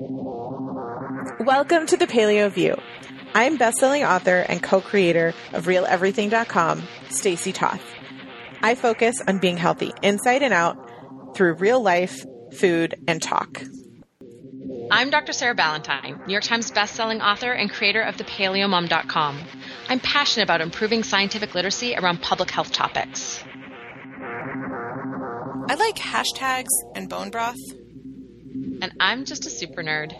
Welcome to the Paleo View. I'm bestselling author and co-creator of RealEverything.com, Stacey Toth. I focus on being healthy inside and out through real life, food, and talk. I'm Dr. Sarah Ballantyne, New York Times bestselling author and creator of thepaleomom.com. I'm passionate about improving scientific literacy around public health topics. I like hashtags and bone broth. And I'm just a super nerd.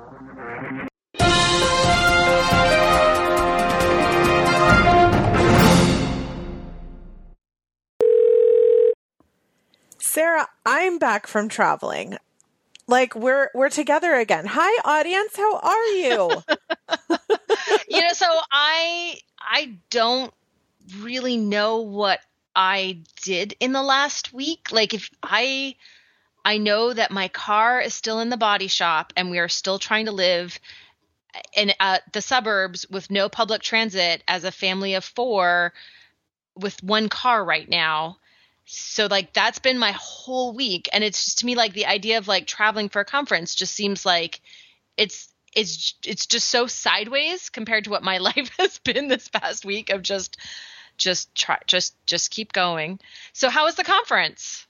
Sarah, I'm back from traveling. Like we're together again. Hi, audience. How are you? So I don't really know what I did in the last week. Like if I know that my car is still in the body shop and we are still trying to live in the suburbs with no public transit as a family of 4 with one car right now. So like that's been my whole week. And it's just to me like the idea of like traveling for a conference just seems like it's just so sideways compared to what my life has been this past week of just keep going. So how was the conference?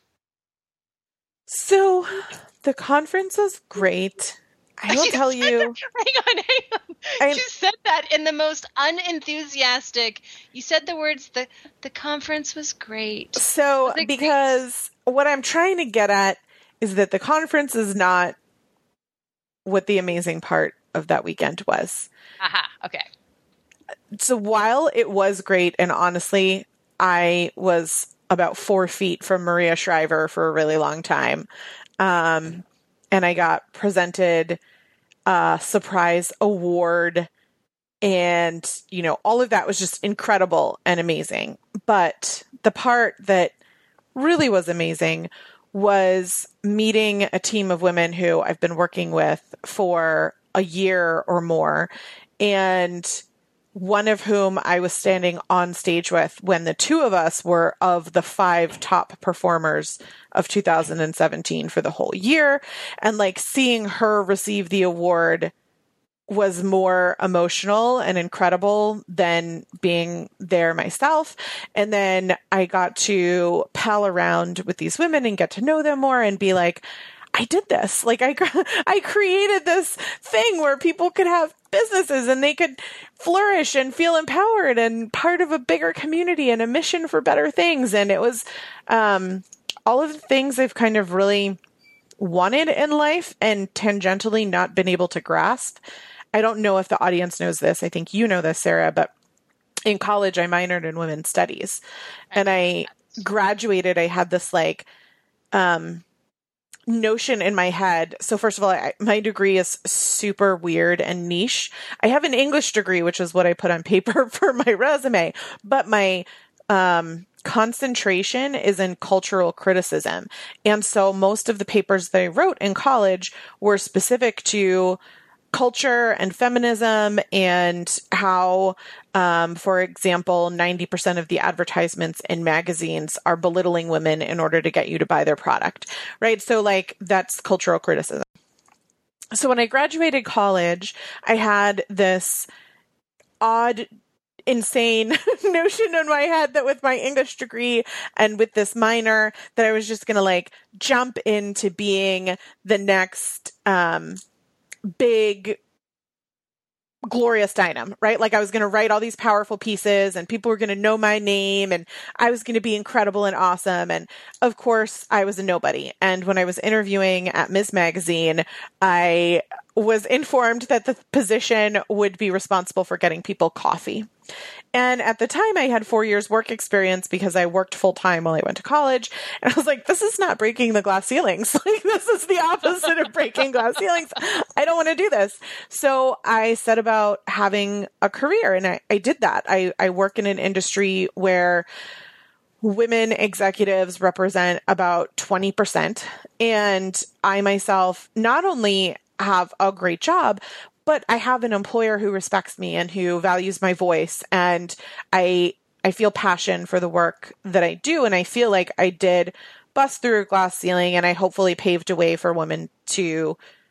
So the conference was great. I will tell you. Hang on. You said that in the most unenthusiastic. You said the words, the conference was great. So because what I'm trying to get at is that the conference is not what the amazing part of that weekend was. Aha, okay. So while it was great, and honestly, I was about 4 feet from Maria Shriver for a really long time. And I got presented a surprise award, and, all of that was just incredible and amazing. But the part that really was amazing was meeting a team of women who I've been working with for a year or more, and one of whom I was standing on stage with when the 2 of us were of the 5 top performers of 2017 for the whole year. And like seeing her receive the award was more emotional and incredible than being there myself. And then I got to pal around with these women and get to know them more and be like, I did this. Like I created this thing where people could have businesses and they could flourish and feel empowered and part of a bigger community and a mission for better things. And it was all of the things I've kind of really wanted in life and tangentially not been able to grasp. I don't know if the audience knows this. I think you know this, Sarah, but in college, I minored in women's studies and I graduated. I had this notion in my head. So first of all, my degree is super weird and niche. I have an English degree, which is what I put on paper for my resume, but my concentration is in cultural criticism. And so most of the papers that I wrote in college were specific to culture and feminism and how, for example, 90% of the advertisements in magazines are belittling women in order to get you to buy their product, right? So like that's cultural criticism. So when I graduated college, I had this odd, insane notion in my head that with my English degree and with this minor that I was just going to like jump into being the next, big Gloria Steinem, right? Like I was going to write all these powerful pieces and people were going to know my name and I was going to be incredible and awesome. And of course I was a nobody. And when I was interviewing at Ms. Magazine, I was informed that the position would be responsible for getting people coffee. And at the time I had 4 years work experience because I worked full time while I went to college. And I was like, this is not breaking the glass ceilings. Like this is the opposite of breaking glass ceilings. I don't want to do this. So I set about having a career and I did that. I work in an industry where women executives represent about 20%. And I myself not only have a great job, but I have an employer who respects me and who values my voice. And I feel passion for the work that I do. And I feel like I did bust through a glass ceiling and I hopefully paved a way for women to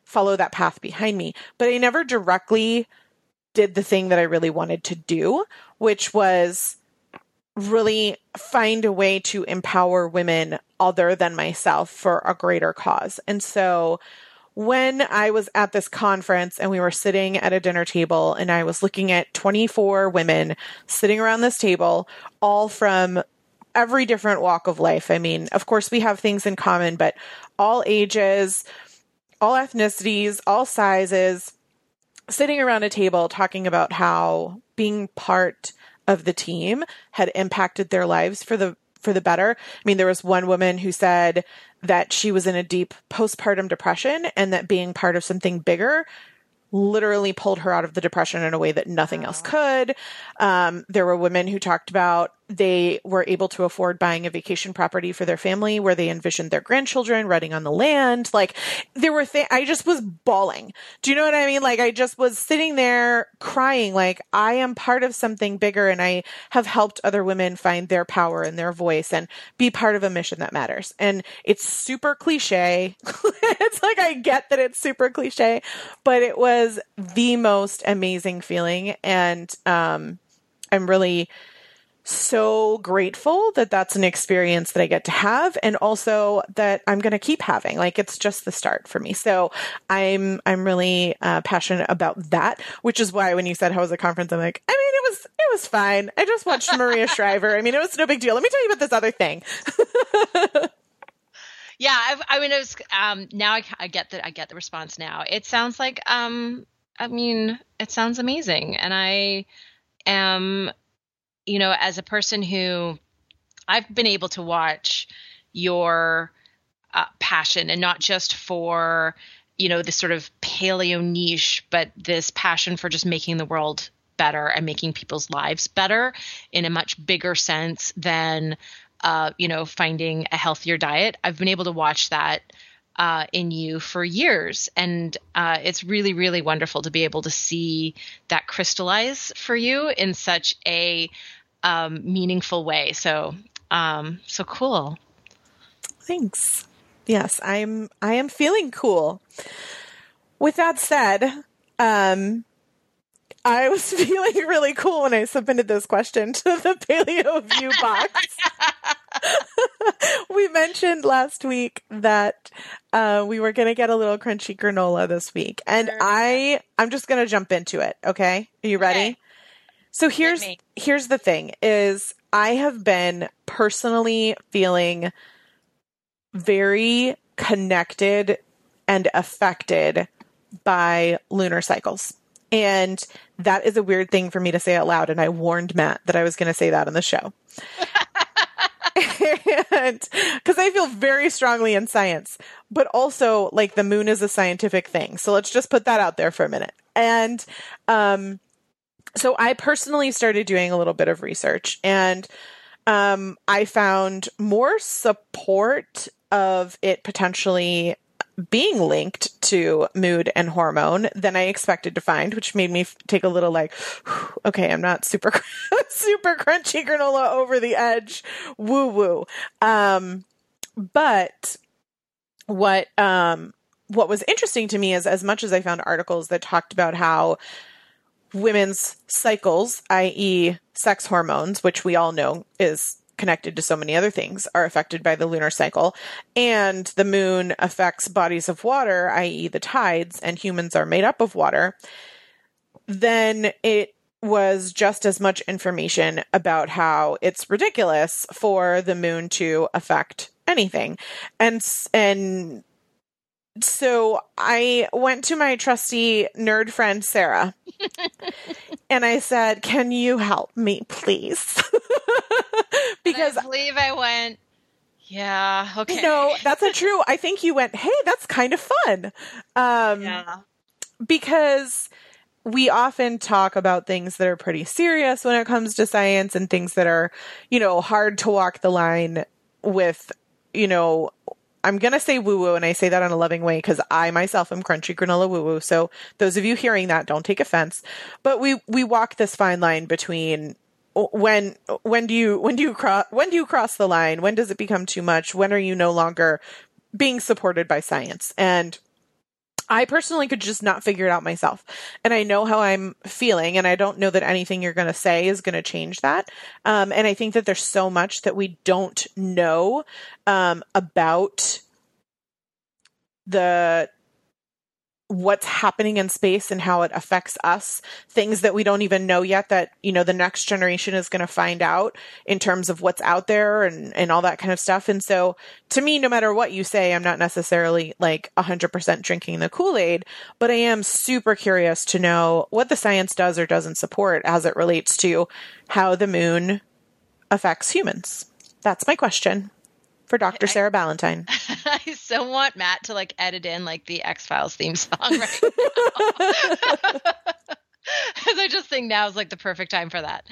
follow that path behind me. But I never directly did the thing that I really wanted to do, which was really find a way to empower women other than myself for a greater cause. And so when I was at this conference and we were sitting at a dinner table and I was looking at 24 women sitting around this table, all from every different walk of life. I mean, of course, we have things in common, but all ages, all ethnicities, all sizes, sitting around a table talking about how being part of the team had impacted their lives for the better. I mean, there was one woman who said that she was in a deep postpartum depression and that being part of something bigger literally pulled her out of the depression in a way that nothing else could. There were women who talked about they were able to afford buying a vacation property for their family where they envisioned their grandchildren running on the land. Like there were I just was bawling. Do you know what I mean? Like I just was sitting there crying, like I am part of something bigger and I have helped other women find their power and their voice and be part of a mission that matters. And it's super cliche. It's like, I get that it's super cliche, but it was the most amazing feeling. And, I'm really so grateful that that's an experience that I get to have and also that I'm going to keep having. Like it's just the start for me. So I'm really passionate about that, which is why when you said how was the conference, I'm like, I mean, it was fine. I just watched Maria Shriver. I mean, it was no big deal. Let me tell you about this other thing. Yeah. I mean, it was, now I get that. I get the response now. It sounds like, I mean, it sounds amazing. And I am, you know, as a person who I've been able to watch your passion and not just for, you know, this sort of paleo niche, but this passion for just making the world better and making people's lives better in a much bigger sense than, you know, finding a healthier diet. I've been able to watch that in you for years. And it's really, really wonderful to be able to see that crystallize for you in such a meaningful way. So, so cool. Thanks. Yes, I am feeling cool. With that said, I was feeling really cool when I submitted this question to the Paleo View box. We mentioned last week that we were going to get a little crunchy granola this week, and I'm just going to jump into it. Okay, are you ready? Okay. So here's the thing: is I have been personally feeling very connected and affected by lunar cycles. And that is a weird thing for me to say out loud. And I warned Matt that I was going to say that on the show. And because I feel very strongly in science, but also like the moon is a scientific thing. So let's just put that out there for a minute. And so I personally started doing a little bit of research, and I found more support of it potentially being linked to mood and hormone than I expected to find, which made me take a little like, okay, I'm not super crunchy granola over the edge, woo woo. But what was interesting to me is, as much as I found articles that talked about how women's cycles, i.e. sex hormones, which we all know is connected to so many other things, are affected by the lunar cycle, and the moon affects bodies of water, i.e. the tides, and humans are made up of water, then it was just as much information about how it's ridiculous for the moon to affect anything. And so I went to my trusty nerd friend, Sarah, and I said, can you help me, please? Because I believe I went, yeah, okay. No, that's not true. I think you went, hey, that's kind of fun. Yeah. Because we often talk about things that are pretty serious when it comes to science and things that are, you know, hard to walk the line with, you know, I'm going to say woo-woo, and I say that in a loving way because I myself am crunchy granola woo-woo. So those of you hearing that, don't take offense. But we walk this fine line between when do you cross the line? When does it become too much? When are you no longer being supported by science? And I personally could just not figure it out myself. And I know how I'm feeling, and I don't know that anything you're going to say is going to change that. And I think that there's so much that we don't know about what's happening in space and how it affects us, things that we don't even know yet that, the next generation is going to find out in terms of what's out there and all that kind of stuff. And so to me, no matter what you say, I'm not necessarily like 100% drinking the Kool-Aid, but I am super curious to know what the science does or doesn't support as it relates to how the moon affects humans. That's my question for Dr. Sarah Ballantyne. I so want Matt to like edit in like the X-Files theme song right now. Because I just think now is like the perfect time for that.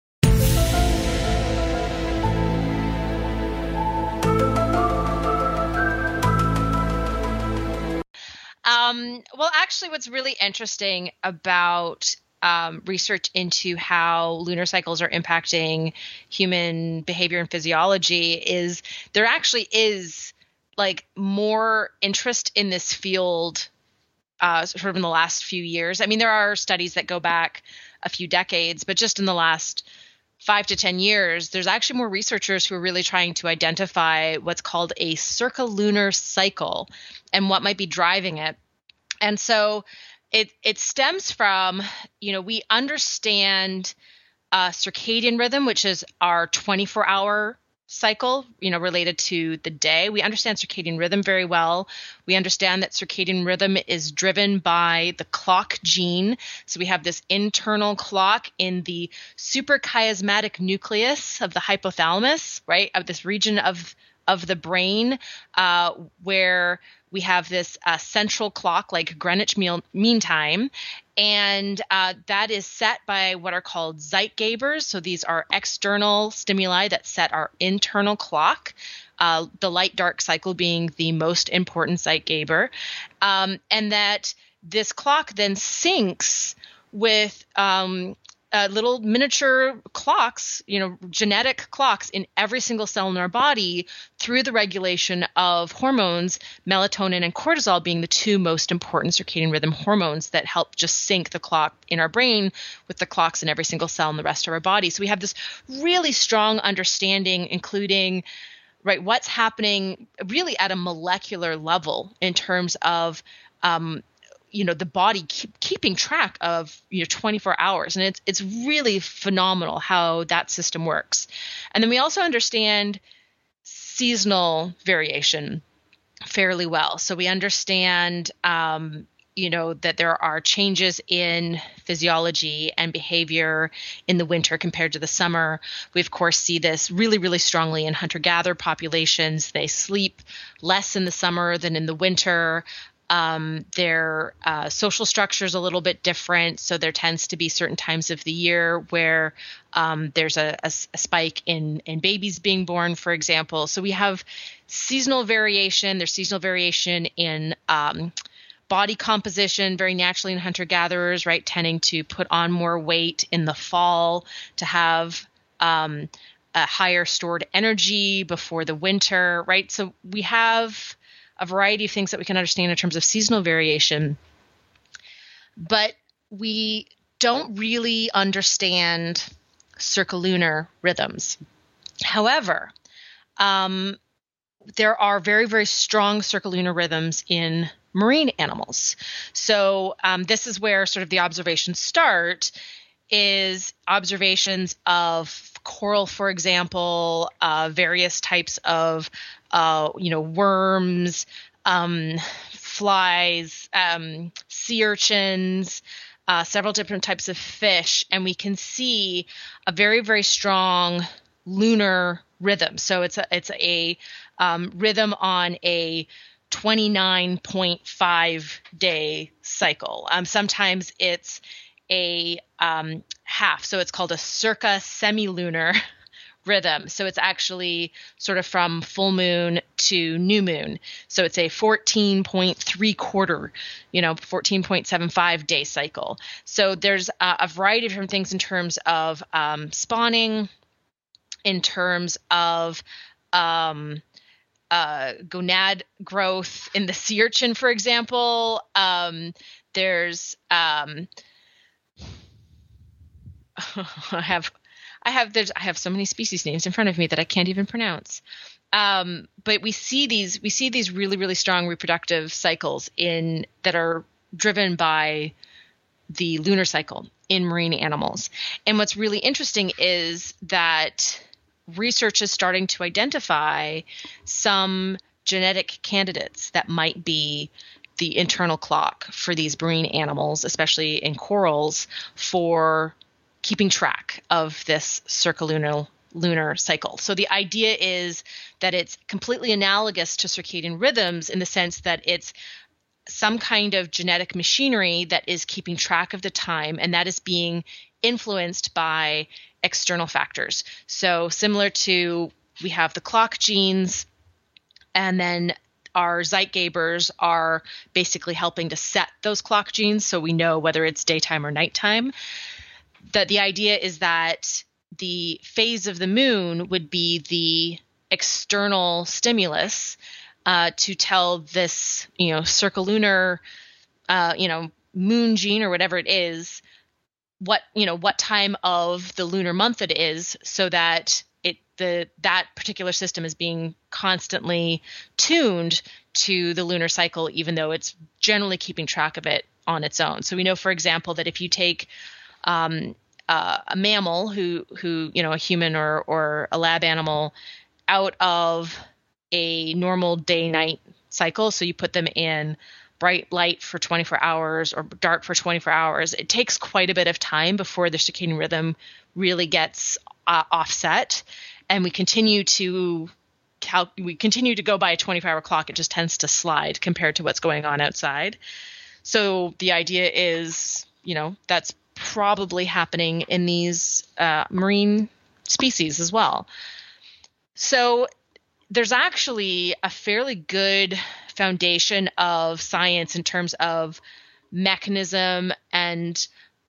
Well, actually, what's really interesting about research into how lunar cycles are impacting human behavior and physiology is there actually is like more interest in this field sort of in the last few years. I mean, there are studies that go back a few decades, but just in the last 5 to 10 years, there's actually more researchers who are really trying to identify what's called a circulunar cycle and what might be driving it. And so it stems from, we understand circadian rhythm, which is our 24-hour cycle, related to the day. We understand circadian rhythm very well. We understand that circadian rhythm is driven by the clock gene. So we have this internal clock in the suprachiasmatic nucleus of the hypothalamus, right, of this region of the brain, where we have this central clock like Greenwich Mean Time, and that is set by what are called Zeitgebers. So these are external stimuli that set our internal clock, the light-dark cycle being the most important Zeitgeber, and that this clock then syncs with little miniature clocks, genetic clocks in every single cell in our body through the regulation of hormones, melatonin and cortisol being the two most important circadian rhythm hormones that help just sync the clock in our brain with the clocks in every single cell in the rest of our body. So we have this really strong understanding, including what's happening really at a molecular level in terms of the body keeping track of 24 hours, and it's really phenomenal how that system works. And then we also understand seasonal variation fairly well. So we understand that there are changes in physiology and behavior in the winter compared to the summer. We of course see this really, really strongly in hunter-gatherer populations. They sleep less in the summer than in the winter. Their social structure is a little bit different. So there tends to be certain times of the year where there's a spike in babies being born, for example. So we have seasonal variation. There's seasonal variation in body composition, very naturally in hunter-gatherers, right, tending to put on more weight in the fall to have a higher stored energy before the winter, right? So we have a variety of things that we can understand in terms of seasonal variation, but we don't really understand circulunar rhythms. However, there are very, very strong circulunar rhythms in marine animals. So this is where sort of the observations start, is observations of coral, for example, various types of worms, flies, sea urchins, several different types of fish, and we can see a very, very strong lunar rhythm. So it's a rhythm on a 29.5 day cycle. Sometimes it's a half, so it's called a circa semilunar rhythm. So it's actually sort of from full moon to new moon. So it's a 14.75 day cycle. So there's a variety of different things in terms of spawning, in terms of gonad growth in the sea urchin, for example. There's I have so many species names in front of me that I can't even pronounce. But we see these really, really strong reproductive cycles that are driven by the lunar cycle in marine animals. And what's really interesting is that research is starting to identify some genetic candidates that might be the internal clock for these marine animals, especially in corals, for keeping track of this circulunar lunar cycle. So the idea is that it's completely analogous to circadian rhythms in the sense that it's some kind of genetic machinery that is keeping track of the time, and that is being influenced by external factors. So similar to, we have the clock genes, and then our Zeitgebers are basically helping to set those clock genes so we know whether it's daytime or nighttime. That the idea is that the phase of the moon would be the external stimulus to tell this, circulunar, moon gene or whatever it is, what time of the lunar month it is, so that that particular system is being constantly tuned to the lunar cycle, even though it's generally keeping track of it on its own. So we know, for example, that if you take a mammal who a human or a lab animal out of a normal day-night cycle, so you put them in bright light for 24 hours or dark for 24 hours, it takes quite a bit of time before the circadian rhythm really gets offset, and we continue to go by a 24-hour clock. It just tends to slide compared to what's going on outside. So the idea is, that's probably happening in these marine species as well. So there's actually a fairly good foundation of science in terms of mechanism and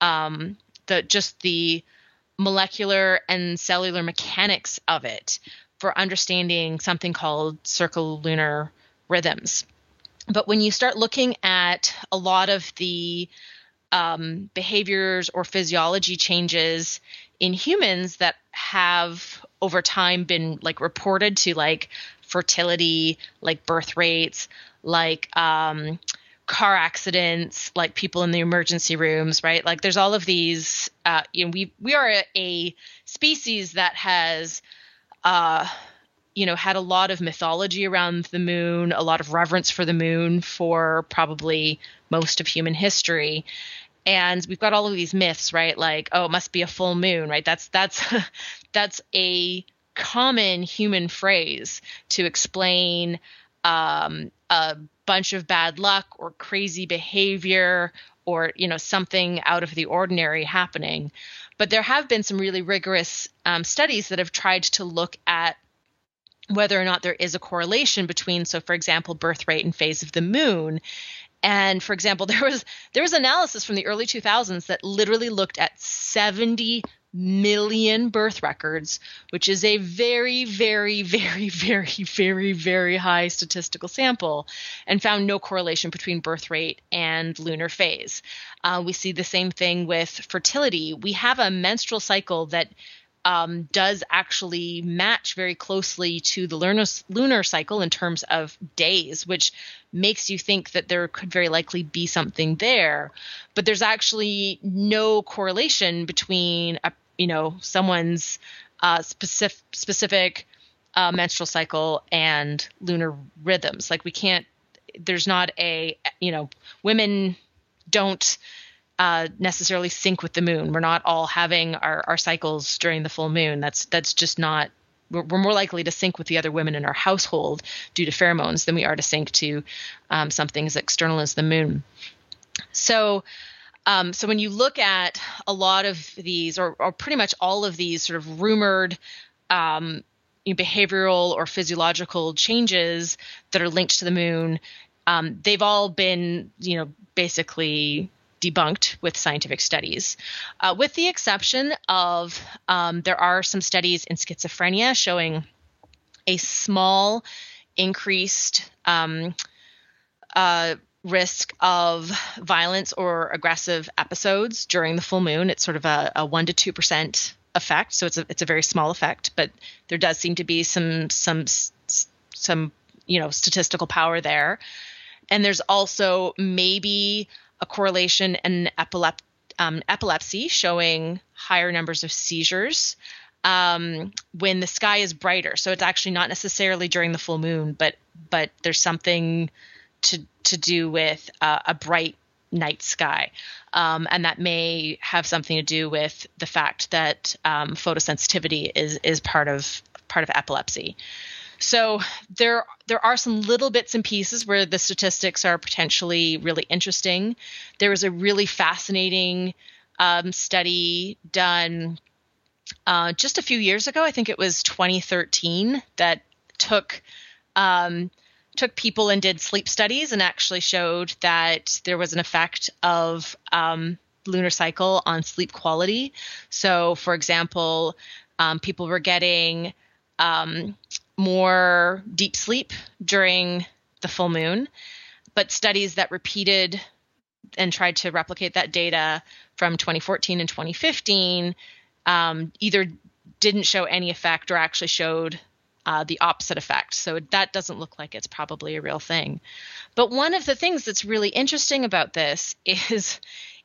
the molecular and cellular mechanics of it for understanding something called circulunar rhythms. But when you start looking at a lot of the behaviors or physiology changes in humans that have over time been reported to, like fertility, like birth rates, like car accidents, like people in the emergency rooms, right? Like there's all of these, we are a species that has, had a lot of mythology around the moon, a lot of reverence for the moon for probably most of human history. And we've got all of these myths, right? Like, oh, it must be a full moon, right? That's a common human phrase to explain a bunch of bad luck or crazy behavior or, something out of the ordinary happening. But there have been some really rigorous studies that have tried to look at whether or not there is a correlation between, so for example, birth rate and phase of the moon. And for example, there was analysis from the early 2000s that literally looked at 70 million birth records, which is a very, very, very, very, very, very high statistical sample, and found no correlation between birth rate and lunar phase. We see the same thing with fertility. We have a menstrual cycle that does actually match very closely to the lunar cycle in terms of days, which makes you think that there could very likely be something there. But there's actually no correlation between someone's specific menstrual cycle and lunar rhythms. Like there's not women don't necessarily sync with the moon. We're not all having our cycles during the full moon. That's just not. We're more likely to sync with the other women in our household due to pheromones than we are to sync to something as external as the moon. So when you look at a lot of these, or pretty much all of these sort of rumored behavioral or physiological changes that are linked to the moon, they've all been, basically debunked with scientific studies, with the exception of there are some studies in schizophrenia showing a small increased risk of violence or aggressive episodes during the full moon. It's sort of a 1% to 2% effect, so it's a very small effect, but there does seem to be some statistical power there. And there's also maybe a correlation in epilepsy showing higher numbers of seizures when the sky is brighter. So it's actually not necessarily during the full moon, but there's something to do with a bright night sky. And that may have something to do with the fact that photosensitivity is part of epilepsy. So there are some little bits and pieces where the statistics are potentially really interesting. There was a really fascinating study done just a few years ago. I think it was 2013 that took people and did sleep studies and actually showed that there was an effect of lunar cycle on sleep quality. So, for example, people were getting more deep sleep during the full moon, but studies that repeated and tried to replicate that data from 2014 and 2015 either didn't show any effect or actually showed the opposite effect. So that doesn't look like it's probably a real thing. But one of the things that's really interesting about this is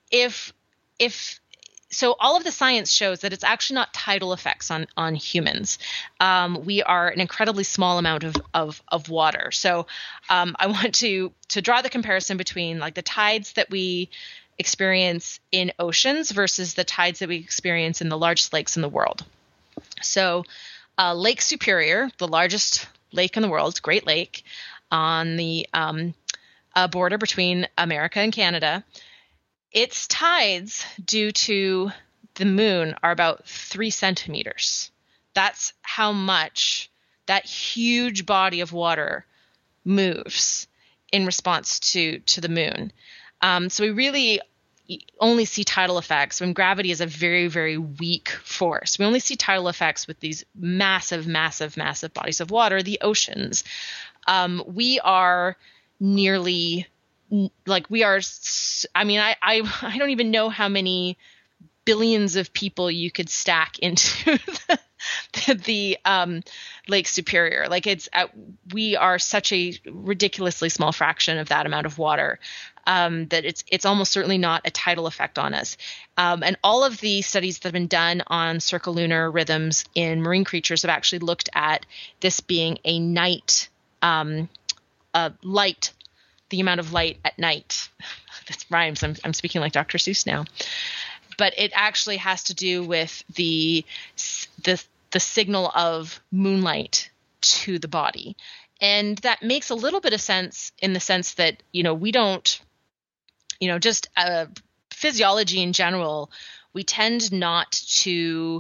so all of the science shows that it's actually not tidal effects on humans. We are an incredibly small amount of water. So I want to draw the comparison between like the tides that we experience in oceans versus the tides that we experience in the largest lakes in the world. So Lake Superior, the largest lake in the world, Great Lake, on the border between America and Canada, its tides due to the moon are about 3 centimeters. That's how much that huge body of water moves in response to the moon. So we really only see tidal effects when gravity is a very, very weak force. We only see tidal effects with these massive, massive, massive bodies of water, the oceans. We are nearly like we are. I mean, I don't even know how many billions of people you could stack into the Lake Superior. Like we are such a ridiculously small fraction of that amount of water that it's almost certainly not a tidal effect on us. And all of the studies that have been done on circulunar rhythms in marine creatures have actually looked at this being a night light. The amount of light at night. That rhymes. I'm speaking like Dr. Seuss now. But it actually has to do with the signal of moonlight to the body. And that makes a little bit of sense in the sense that, we don't, just physiology in general, we tend not to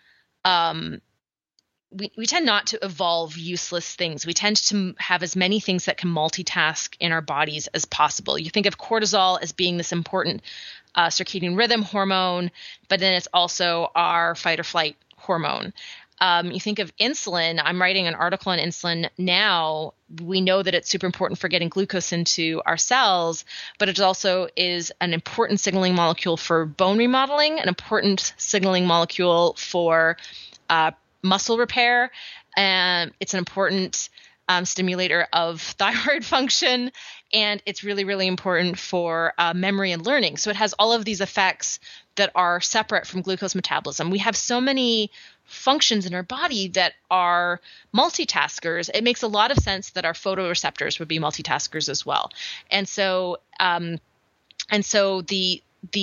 we tend not to evolve useless things. We tend to have as many things that can multitask in our bodies as possible. You think of cortisol as being this important circadian rhythm hormone, but then it's also our fight or flight hormone. You think of insulin. I'm writing an article on insulin now. We know that it's super important for getting glucose into our cells, but it also is an important signaling molecule for bone remodeling, an important signaling molecule for muscle repair, and it's an important stimulator of thyroid function, and it's really, really important for memory and learning. So it has all of these effects that are separate from glucose metabolism. We have so many functions in our body that are multitaskers. It makes a lot of sense that our photoreceptors would be multitaskers as well. And so the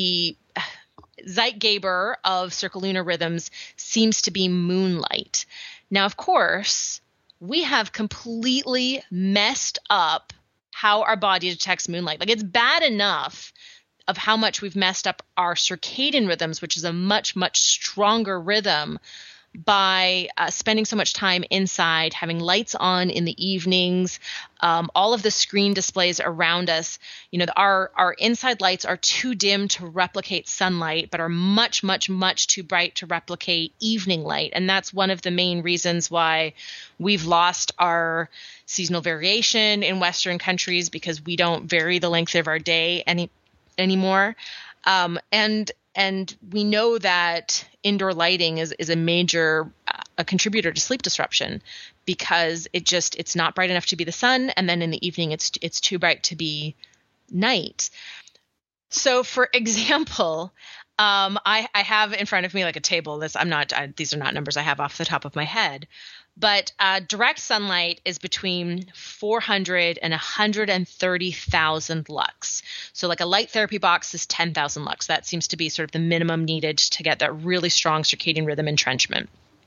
Zeitgeber of circulunar rhythms seems to be moonlight. Now, of course, we have completely messed up how our body detects moonlight. Like, it's bad enough of how much we've messed up our circadian rhythms, which is a much, much stronger rhythm. by spending so much time inside, having lights on in the evenings, all of the screen displays around us, our inside lights are too dim to replicate sunlight, but are much, much, much too bright to replicate evening light. And that's one of the main reasons why we've lost our seasonal variation in Western countries, because we don't vary the length of our day anymore. And we know that indoor lighting is a major a contributor to sleep disruption, because it's not bright enough to be the sun, and then in the evening it's too bright to be night. So, for example, I have in front of me like a table. These are not numbers I have off the top of my head, but direct sunlight is between 400 and 130,000 lux. So like a light therapy box is 10,000 lux. That seems to be sort of the minimum needed to get that really strong circadian rhythm entrenchment.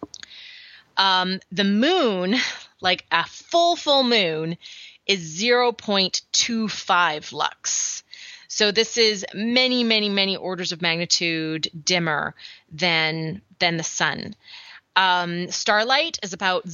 The moon, like a full moon, is 0.25 lux. So this is many, many, many orders of magnitude dimmer than the sun. Starlight is about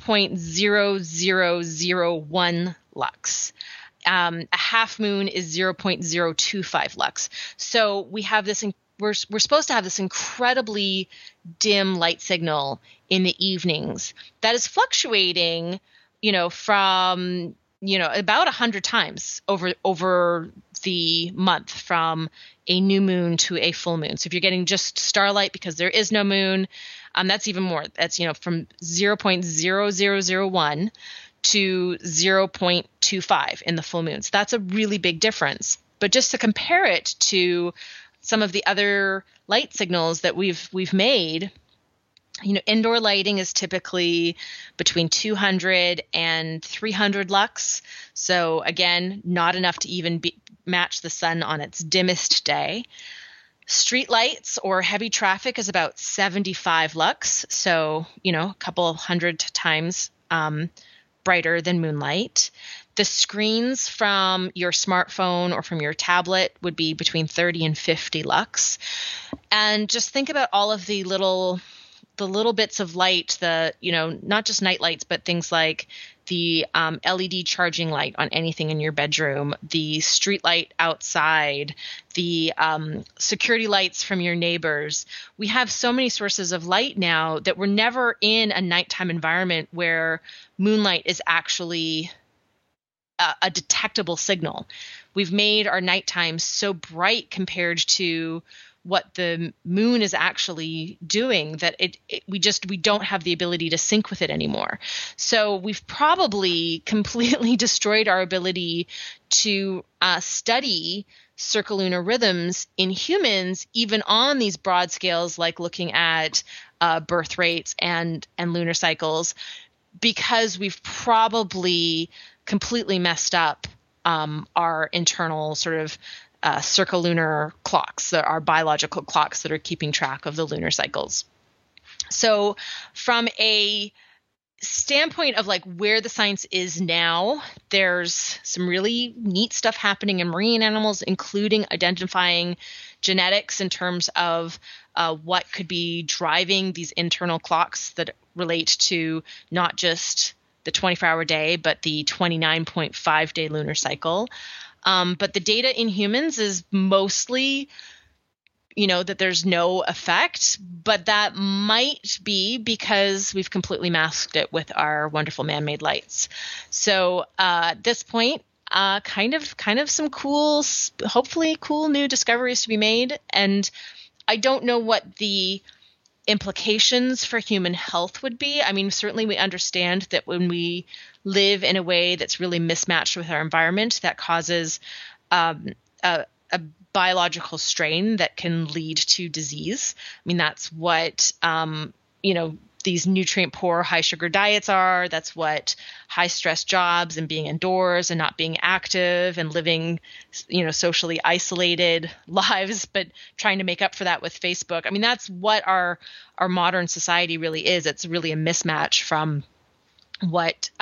0.0001 lux. A half moon is 0.025 lux. So we have this. We're supposed to have this incredibly dim light signal in the evenings that is fluctuating, from about 100 times over the month, from a new moon to a full moon. So if you're getting just starlight because there is no moon, that's even more. That's from 0.0001 to 0.25 in the full moon. So that's a really big difference. But just to compare it to some of the other light signals that we've made, indoor lighting is typically between 200 and 300 lux. So again, not enough to even match the sun on its dimmest day. Street lights or heavy traffic is about 75 lux. So, a couple hundred times brighter than moonlight. The screens from your smartphone or from your tablet would be between 30 and 50 lux. And just think about all of the little bits of light, not just night lights, but things like the LED charging light on anything in your bedroom, the street light outside, the security lights from your neighbors. We have so many sources of light now that we're never in a nighttime environment where moonlight is actually a detectable signal. We've made our nighttime so bright compared to what the moon is actually doing that we don't have the ability to sync with it anymore. So we've probably completely destroyed our ability to study circulunar rhythms in humans, even on these broad scales, like looking at birth rates and lunar cycles, because we've probably completely messed up our internal sort of circulunar clocks, our biological clocks that are keeping track of the lunar cycles. So from a standpoint of like where the science is now, there's some really neat stuff happening in marine animals, including identifying genetics in terms of what could be driving these internal clocks that relate to not just the 24-hour day, but the 29.5-day lunar cycle. But the data in humans is mostly, that there's no effect, but that might be because we've completely masked it with our wonderful man-made lights. So at this point, kind of some cool, hopefully cool new discoveries to be made. And I don't know what the implications for human health would be. I mean, certainly we understand that when we live in a way that's really mismatched with our environment, that causes a biological strain that can lead to disease. I mean, that's what, these nutrient poor, high sugar diets are. That's what high stress jobs and being indoors and not being active and living, socially isolated lives, but trying to make up for that with Facebook. I mean, that's what our modern society really is. It's really a mismatch from what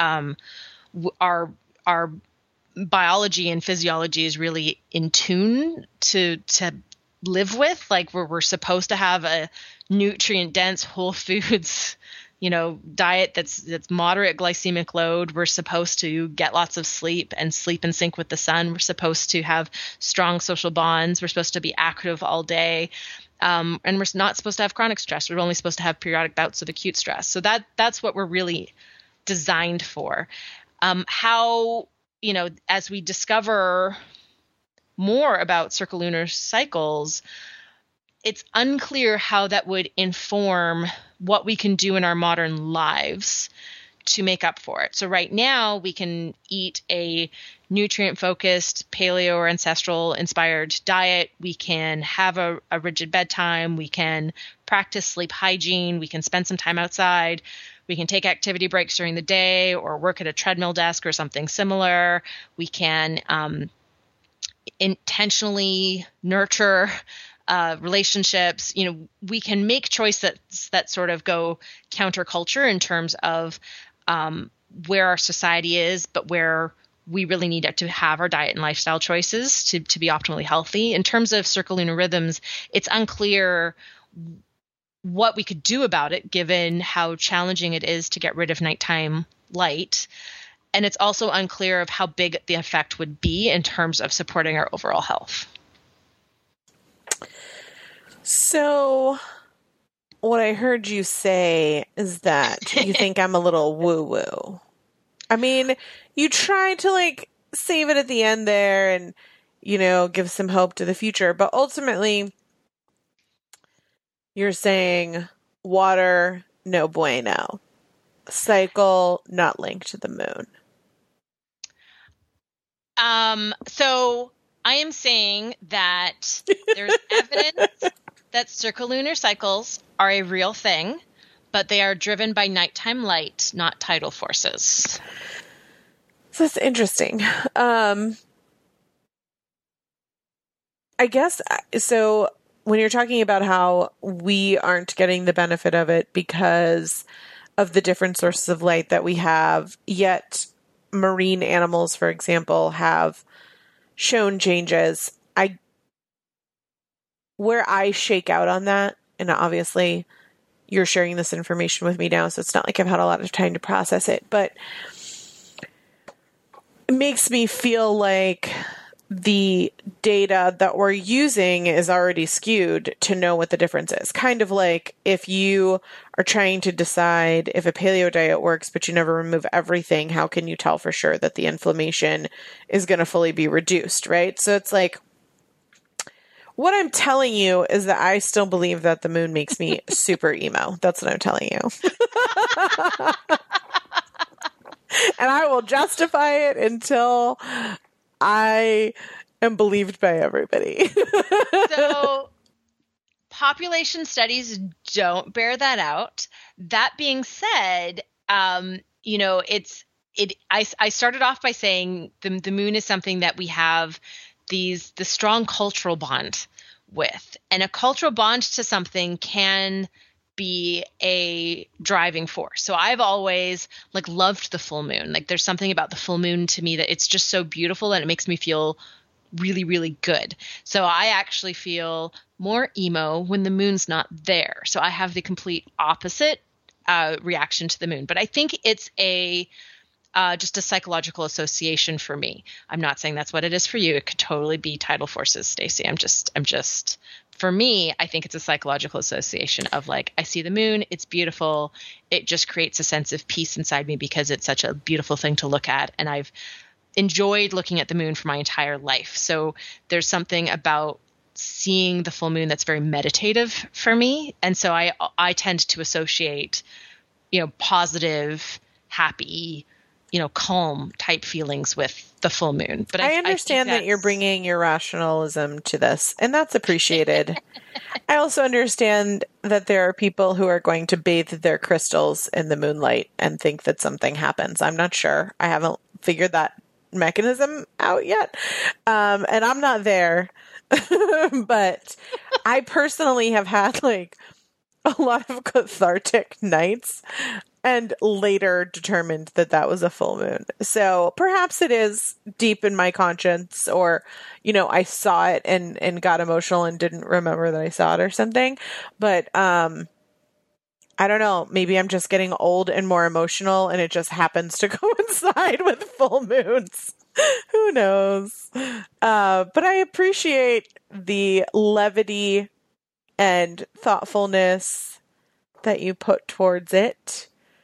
our biology and physiology is really in tune to live with, like where we're supposed to have a nutrient dense whole foods, diet that's moderate glycemic load. We're supposed to get lots of sleep and sleep in sync with the sun. We're supposed to have strong social bonds. We're supposed to be active all day. And we're not supposed to have chronic stress. We're only supposed to have periodic bouts of acute stress. So that's what we're really designed for. How, as we discover more about circulunar cycles, it's unclear how that would inform what we can do in our modern lives to make up for it. So right now we can eat a nutrient-focused paleo or ancestral-inspired diet. We can have a rigid bedtime. We can practice sleep hygiene. We can spend some time outside. We can take activity breaks during the day or work at a treadmill desk or something similar. We can intentionally nurture relationships. We can make choices that sort of go counterculture in terms of where our society is, but where we really need to have our diet and lifestyle choices to be optimally healthy. In terms of circulunar rhythms, it's unclear what we could do about it, given how challenging it is to get rid of nighttime light. And it's also unclear of how big the effect would be in terms of supporting our overall health. So what I heard you say is that you think I'm a little woo-woo. I mean, you try to save it at the end there and, give some hope to the future. But ultimately, you're saying water, no bueno. Cycle, not linked to the moon. So I am saying that there's evidence that circulunar cycles are a real thing, but they are driven by nighttime light, not tidal forces. So that's interesting. I guess, so when you're talking about how we aren't getting the benefit of it because of the different sources of light that we have, yet marine animals, for example, have shown changes. Where I shake out on that, and obviously you're sharing this information with me now, so it's not like I've had a lot of time to process it, but it makes me feel like the data that we're using is already skewed to know what the difference is. Kind of like if you are trying to decide if a paleo diet works, but you never remove everything, how can you tell for sure that the inflammation is going to fully be reduced, right? So it's like, what I'm telling you is that I still believe that the moon makes me super emo. That's what I'm telling you. And I will justify it until I am believed by everybody. So population studies don't bear that out. That being said, I started off by saying the moon is something that we have the strong cultural bond with, and a cultural bond to something can be a driving force. So I've always loved the full moon. There's something about the full moon to me that it's just so beautiful and it makes me feel really, really good. So I actually feel more emo when the moon's not there. So I have the complete opposite reaction to the moon. But I think it's just a psychological association for me. I'm not saying that's what it is for you. It could totally be tidal forces, Stacey. I'm just for me, I think it's a psychological association of I see the moon, it's beautiful. It just creates a sense of peace inside me because it's such a beautiful thing to look at. And I've enjoyed looking at the moon for my entire life. So there's something about seeing the full moon that's very meditative for me. And so I tend to associate, positive, happy, calm type feelings with the full moon. But I understand that you're bringing your rationalism to this, and that's appreciated. I also understand that there are people who are going to bathe their crystals in the moonlight and think that something happens. I'm not sure. I haven't figured that mechanism out yet. And I'm not there. But I personally have had a lot of cathartic nights and later determined that that was a full moon. So perhaps it is deep in my conscience, or, I saw it and got emotional and didn't remember that I saw it or something. But, I don't know. Maybe I'm just getting old and more emotional and it just happens to coincide with full moons. Who knows? But I appreciate the levity and thoughtfulness that you put towards it.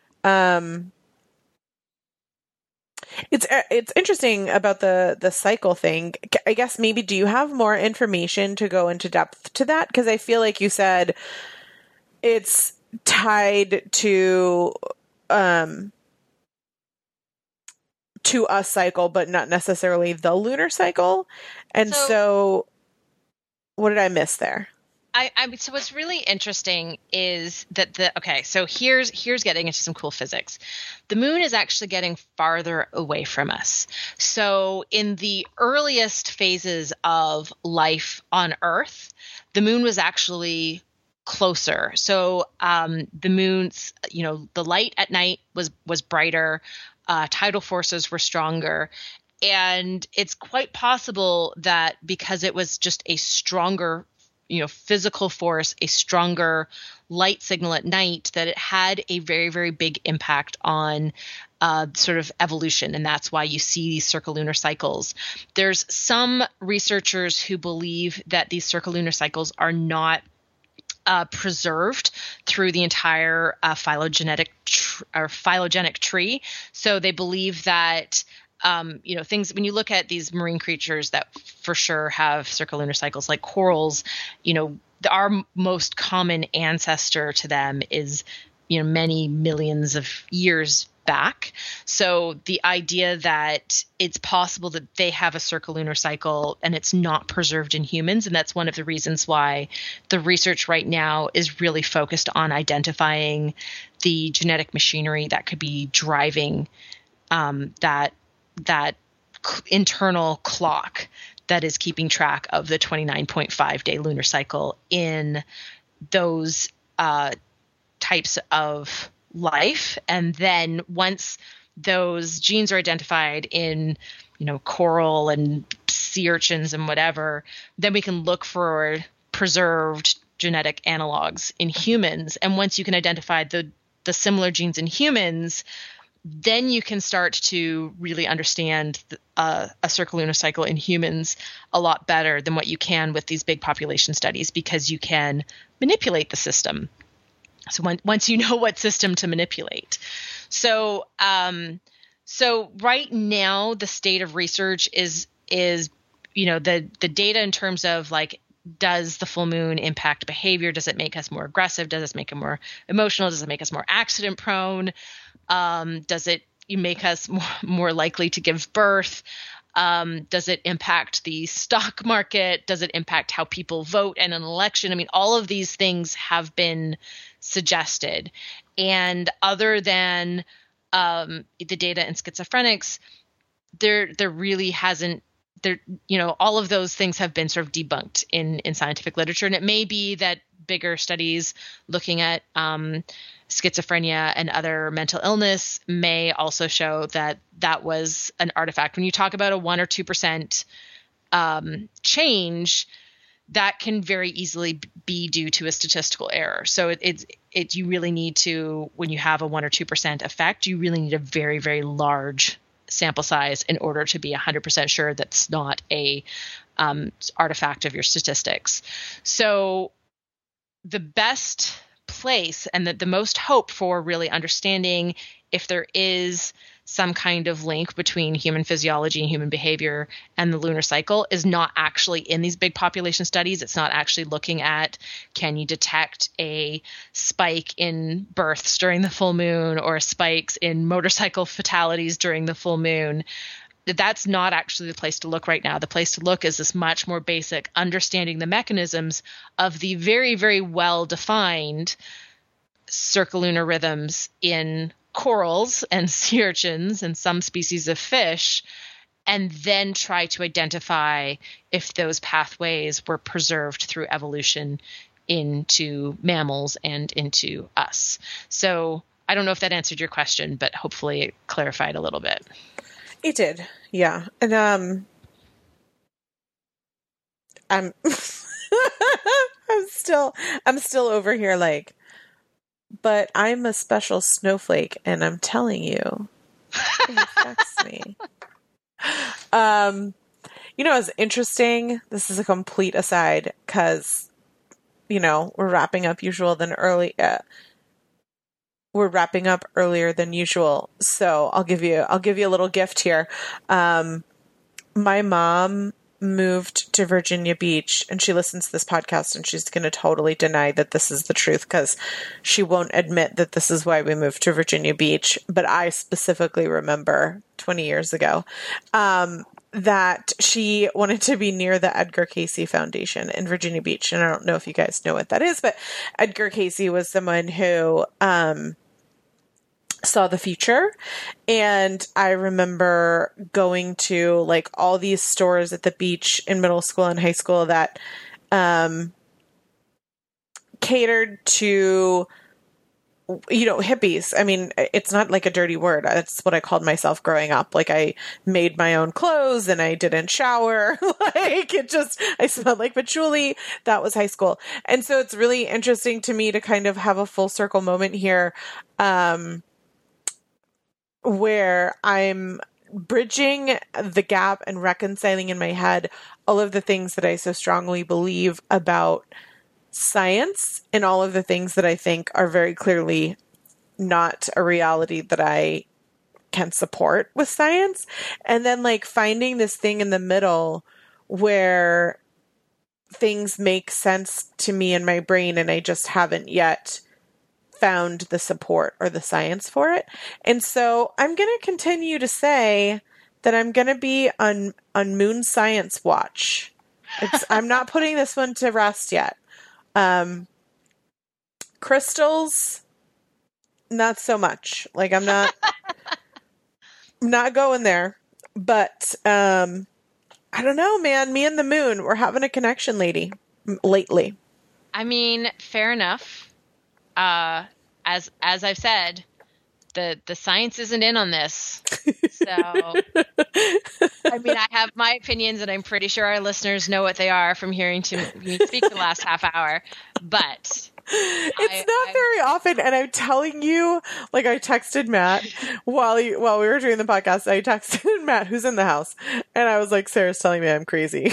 It's interesting about the cycle thing. I guess maybe do you have more information to go into depth to that? Because I feel like you said it's tied to a cycle, but not necessarily the lunar cycle. And so what did I miss there? So what's really interesting is that so here's getting into some cool physics. The moon is actually getting farther away from us. So in the earliest phases of life on Earth, the moon was actually closer. So the moon's, the light at night was brighter, tidal forces were stronger. And it's quite possible that because it was just a stronger physical force, a stronger light signal at night, that it had a very, very big impact on sort of evolution. And that's why you see these circulunar cycles. There's some researchers who believe that these circulunar cycles are not preserved through the entire phylogenetic tree. So they believe that things, when you look at these marine creatures that for sure have circulunar cycles, like corals, our most common ancestor to them is, many millions of years back. So the idea that it's possible that they have a circulunar cycle and it's not preserved in humans. And that's one of the reasons why the research right now is really focused on identifying the genetic machinery that could be driving that internal clock that is keeping track of the 29.5 day lunar cycle in those types of life. And then once those genes are identified in, coral and sea urchins and whatever, then we can look for preserved genetic analogs in humans. And once you can identify the similar genes in humans, then you can start to really understand a circulunar cycle in humans a lot better than what you can with these big population studies, because you can manipulate the system. So once you know what system to manipulate. So right now the state of research is the data in terms of like, does the full moon impact behavior? Does it make us more aggressive? Does it make us more emotional? Does it make us more accident prone? Does it make us more likely to give birth? Does it impact the stock market? Does it impact how people vote in an election? I mean, all of these things have been suggested. And other than the data in schizophrenics, there really hasn't, all of those things have been sort of debunked in scientific literature. And it may be that bigger studies looking at schizophrenia and other mental illness may also show that that was an artifact. When you talk about a 1 or 2% change, that can very easily be due to a statistical error. So you really need to, when you have a 1 or 2% effect, you really need a very, very large sample size in order to be 100% sure that's not a artifact of your statistics. So the best place and the most hope for really understanding if there is some kind of link between human physiology and human behavior and the lunar cycle is not actually in these big population studies. It's not actually looking at, can you detect a spike in births during the full moon or spikes in motorcycle fatalities during the full moon. That's not actually the place to look right now. The place to look is this much more basic understanding the mechanisms of the very, very well-defined circulunar rhythms in corals and sea urchins and some species of fish, and then try to identify if those pathways were preserved through evolution into mammals and into us. So I don't know if that answered your question, but hopefully it clarified a little bit. It did. Yeah. And I'm I'm still over here like, but I'm a special snowflake and I'm telling you, it affects me. It's interesting. This is a complete aside because, we're wrapping up we're wrapping up earlier than usual. So I'll give you a little gift here. My mom moved to Virginia Beach and she listens to this podcast and she's going to totally deny that this is the truth because she won't admit that this is why we moved to Virginia Beach. But I specifically remember 20 years ago, that she wanted to be near the Edgar Cayce Foundation in Virginia Beach. And I don't know if you guys know what that is, but Edgar Cayce was someone who, saw the future. And I remember going to like all these stores at the beach in middle school and high school that catered to, hippies. I mean, it's not like a dirty word. That's what I called myself growing up. Like I made my own clothes and I didn't shower. I smelled like patchouli. That was high school. And so it's really interesting to me to kind of have a full circle moment here, where I'm bridging the gap and reconciling in my head all of the things that I so strongly believe about science and all of the things that I think are very clearly not a reality that I can support with science. And then like finding this thing in the middle where things make sense to me in my brain and I just haven't yet found the support or the science for it. And so I'm going to continue to say that I'm going to be on Moon Science Watch. I'm not putting this one to rest yet. Crystals, not so much. Like I'm not going there, but, I don't know, man, me and the moon, we're having a connection lately. I mean, fair enough. As I've said, the science isn't in on this. So, I mean, I have my opinions, and I'm pretty sure our listeners know what they are from hearing me speak the last half hour. But it's not very often, and I'm telling you, like I texted Matt while we were doing the podcast. I texted Matt, who's in the house, and I was like, "Sarah's telling me I'm crazy."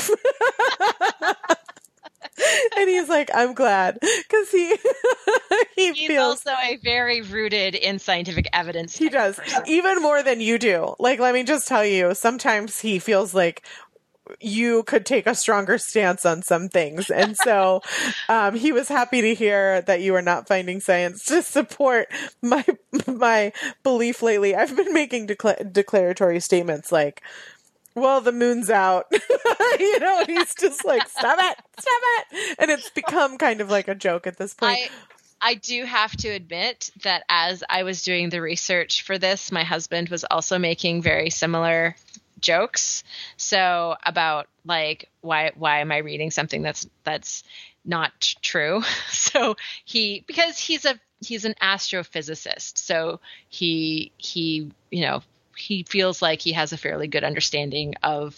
And he's like, I'm glad, because he's feels also a very rooted in scientific evidence. He does, even more than you do. Like, let me just tell you, sometimes he feels like you could take a stronger stance on some things. And so he was happy to hear that you are not finding science to support my belief lately. I've been making declaratory statements like, well, the moon's out, and he's just like, stop it. And it's become kind of like a joke at this point. I do have to admit that as I was doing the research for this, my husband was also making very similar jokes. So about like, why am I reading something that's not true? So because he's an astrophysicist. So he feels like he has a fairly good understanding of,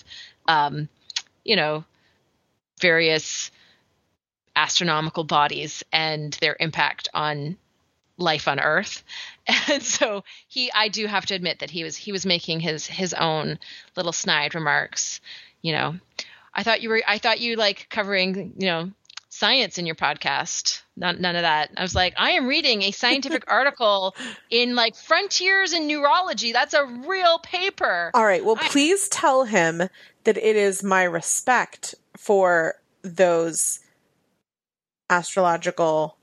various astronomical bodies and their impact on life on Earth. And so I do have to admit that he was making his own little snide remarks. I thought you like covering, science in your podcast. None of that. I was like, I am reading a scientific article in like Frontiers in Neurology. That's a real paper. All right. Well, please tell him that it is my respect for those astronomical.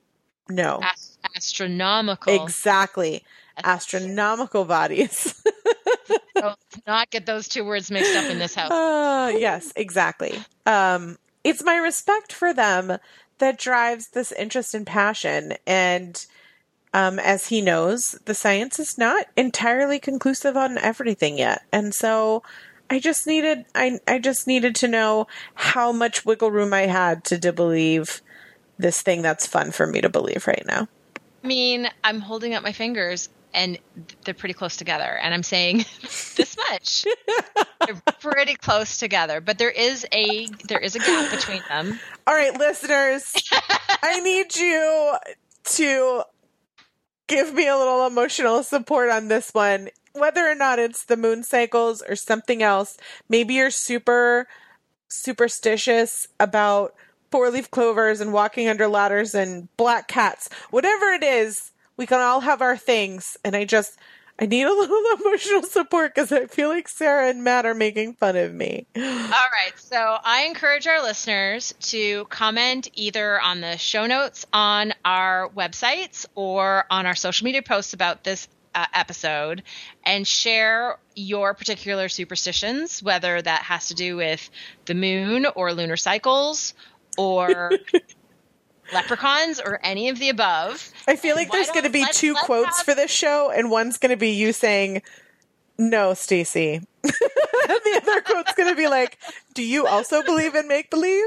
Exactly. Astronomical bodies. Let's not get those two words mixed up in this house. Yes, exactly. It's my respect for them that drives this interest and passion. And as he knows, the science is not entirely conclusive on everything yet. And so I just needed to know how much wiggle room I had to believe this thing that's fun for me to believe right now. I mean, I'm holding up my fingers and they're pretty close together. And I'm saying this much. They're pretty close together, but there is a gap between them. All right, listeners, I need you to give me a little emotional support on this one. Whether or not it's the moon cycles or something else, maybe you're super superstitious about four-leaf clovers and walking under ladders and black cats. Whatever it is, we can all have our things. And I need a little emotional support because I feel like Sarah and Matt are making fun of me. All right. So I encourage our listeners to comment either on the show notes on our websites or on our social media posts about this episode and share your particular superstitions, whether that has to do with the moon or lunar cycles or leprechauns or any of the above. I feel like there's going to be two quotes for this show, and one's going to be you saying, "No, Stacey." The other quote's going to be like, "Do you also believe in make-believe?"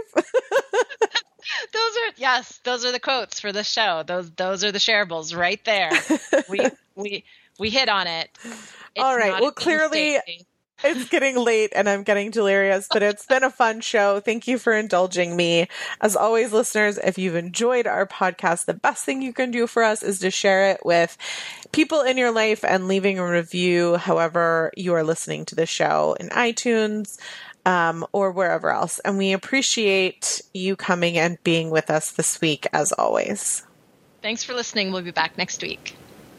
Those are the quotes for the show. Those are the shareables right there. We hit on it. All right. Well, clearly it's getting late and I'm getting delirious, but it's been a fun show. Thank you for indulging me. As always, listeners, if you've enjoyed our podcast, the best thing you can do for us is to share it with people in your life and leaving a review, however you are listening to the show, in iTunes or wherever else. And we appreciate you coming and being with us this week, as always. Thanks for listening. We'll be back next week.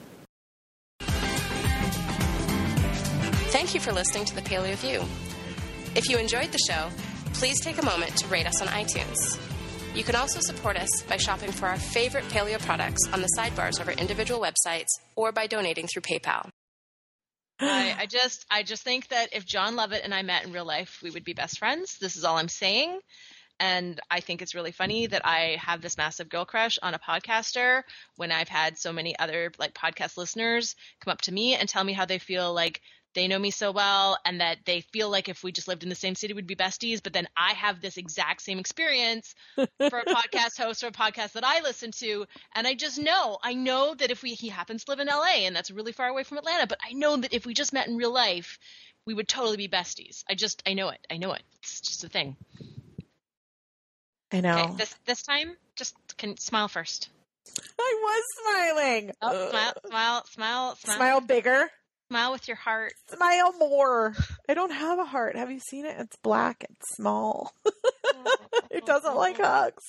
Thank you for listening to The Paleo View. If you enjoyed the show, please take a moment to rate us on iTunes. You can also support us by shopping for our favorite paleo products on the sidebars of our individual websites or by donating through PayPal. I just think that if John Lovett and I met in real life, we would be best friends. This is all I'm saying. And I think it's really funny that I have this massive girl crush on a podcaster when I've had so many other podcast listeners come up to me and tell me how they feel like they know me so well and that they feel like if we just lived in the same city, we'd be besties. But then I have this exact same experience for a podcast host or a podcast that I listen to. And I know that if he happens to live in LA and that's really far away from Atlanta, but I know that if we just met in real life, we would totally be besties. I know it. It's just a thing. I know. Okay, this time, just smile first. I was smiling. Oh, smile. Smile bigger. Smile with your heart. Smile more. I don't have a heart. Have you seen it? It's black. It's small. It doesn't like hugs.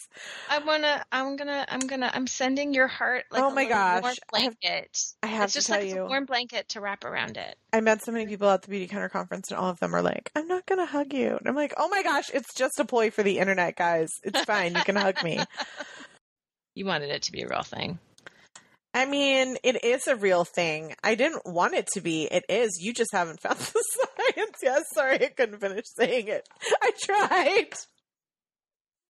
I'm sending your heart like oh my gosh. warm blanket. I have it's to just tell like you. a warm blanket to wrap around it. I met so many people at the Beauty Counter Conference and all of them are like, "I'm not going to hug you." And I'm like, "Oh my gosh, it's just a ploy for the internet, guys. It's fine. You can hug me." You wanted it to be a real thing. I mean, it is a real thing. I didn't want it to be. It is. You just haven't found the science yet. Sorry, I couldn't finish saying it. I tried.